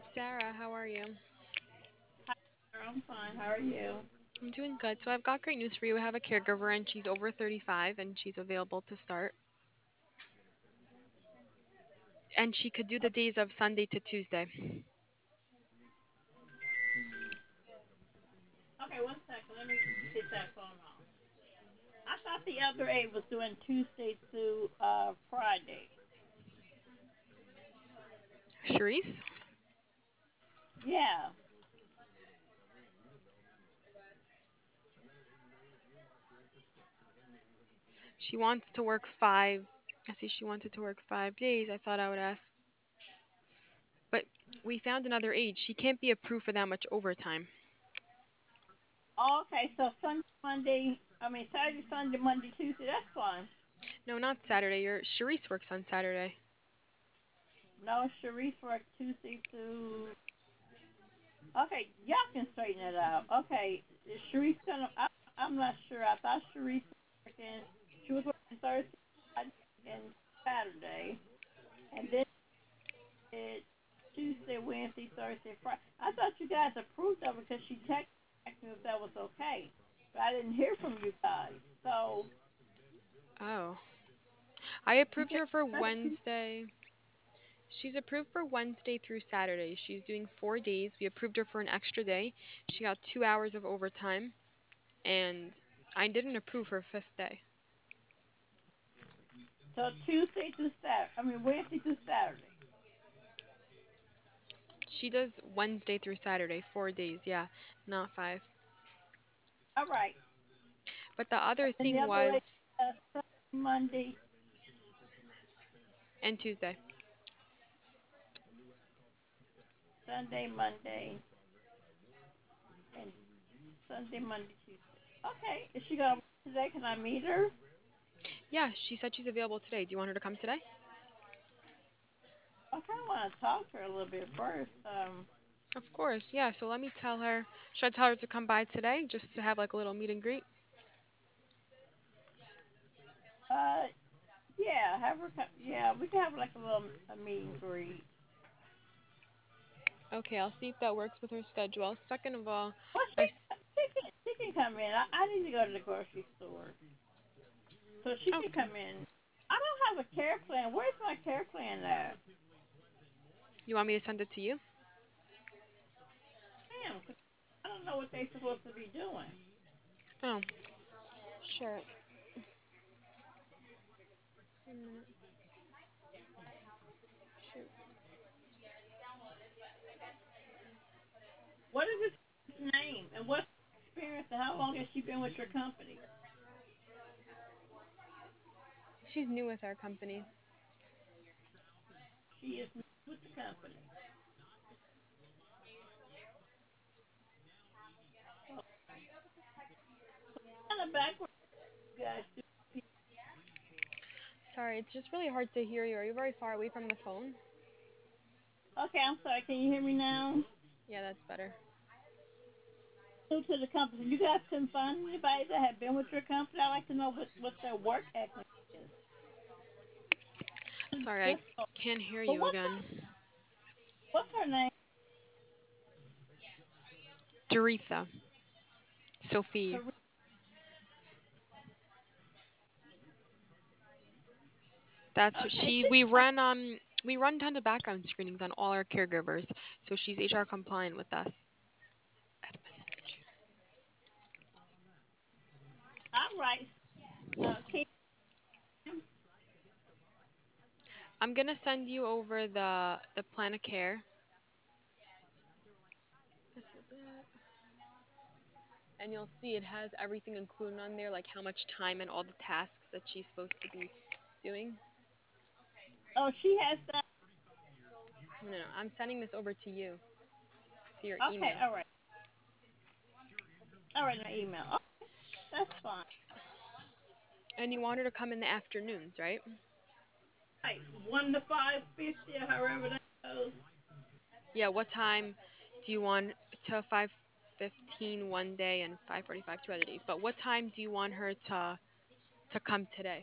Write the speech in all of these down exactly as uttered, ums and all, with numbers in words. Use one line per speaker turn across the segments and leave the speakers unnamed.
Sarah, how are you?
Hi, Sarah, I'm fine. How are you?
I'm doing good. So I've got great news for you. I have a caregiver and she's over thirty-five and she's available to start. And she could do the days of Sunday to Tuesday.
Okay, one second. Let me get that phone off. I thought the other aide was doing Tuesday through uh, Friday.
Charisse?
Yeah.
She wants to work five. I see she wanted to work five days. I thought I would ask. But we found another aide. She can't be approved for that much overtime.
Oh, okay, so Sunday, Monday, I mean Saturday, Sunday, Monday, Tuesday. That's fine.
No, not Saturday. Your Charisse works on Saturday.
No, Sharice worked Tuesday through. Okay, y'all can straighten it out. Okay, is Sharice gonna? I, I'm not sure. I thought Sharice was working. She was working Thursday, Friday, and Saturday, and then it Tuesday, Wednesday, Thursday, Friday. I thought you guys approved of it because she texted me if that was okay, but I didn't hear from you guys. So
Oh. I
you
approved
said
her for
Tuesday.
Wednesday. She's approved for Wednesday through Saturday. She's doing four days. We approved her for an extra day. She got two hours of overtime. And I didn't approve her fifth day.
So Tuesday through Saturday. I mean Wednesday through Saturday.
She does Wednesday through Saturday, four days, yeah, not five.
All right.
But the other
And the
thing
other lady,
was,
uh, Sunday, Monday,
and Tuesday.
Sunday, Monday, and Sunday, Monday, Tuesday. Okay. Is she gonna work today? Can I meet her?
Yeah, she said she's available today. Do you want her to come today?
I kind of want to talk to her a little bit first. Um.
Of course, yeah. So let me tell her. Should I tell her to come by today just to have like a little meet and greet?
Uh. Yeah. Have her. Come, yeah. We can have like a little a meet and greet.
Okay, I'll see if that works with her schedule. Second of all,
Well, she
I. s-
she can she can come in. I, I need to go to the grocery store, so she can
Okay.
come in. I don't have a care plan. Where's my care plan at?
You want me to send it to you?
Damn, 'cause I don't know what they're supposed to be doing.
Oh, sure. One minute. Shoot.
What is his name and what's her experience and how long has she been with your company?
She's new with our company.
She is new with the company. Oh, kind of backwards, you guys do.
Sorry, it's just really hard to hear you. Are you very far away from the phone?
Okay, I'm sorry. Can you hear me now?
Yeah, that's better.
New to the company. You guys couldn't find anybody that had been with your company. I'd like to know what, what their work ethic is.
Sorry, I
Just so.
can't hear
But
you
what's her,
again.
what's her name?
Doretha. Sophie.
Teresa.
That's
Okay,
she.
she
We
can come.
run um we run ton of background screenings on all our caregivers, so she's H R compliant with us.
All right. Uh, can
I'm gonna send you over the the plan of care. This is it. And you'll see it has everything included on there, like how much time and all the tasks that she's supposed to be doing.
oh, she has that.
No, no, no, I'm sending this over to you to your
Okay,
email.
all right. All right, no email. Okay, that's fine.
And you want her to come in the afternoons, right?
Right, one to five fifty or however that goes.
Yeah. What time do you want to five fifteen one day and five forty-five two other days? But what time do you want her to to come today?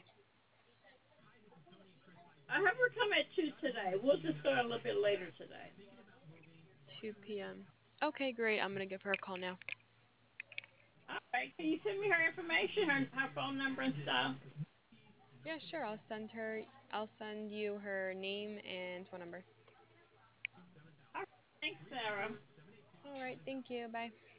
I have her come at two today. We'll just start a little bit later today.
two p m. Okay, great. I'm gonna give her a call now.
All right. Can you send me her information, her, her phone number and stuff?
Yeah, sure. I'll send her. I'll send you her name and phone number.
All right. Thanks, Sarah.
All right. Thank you. Bye.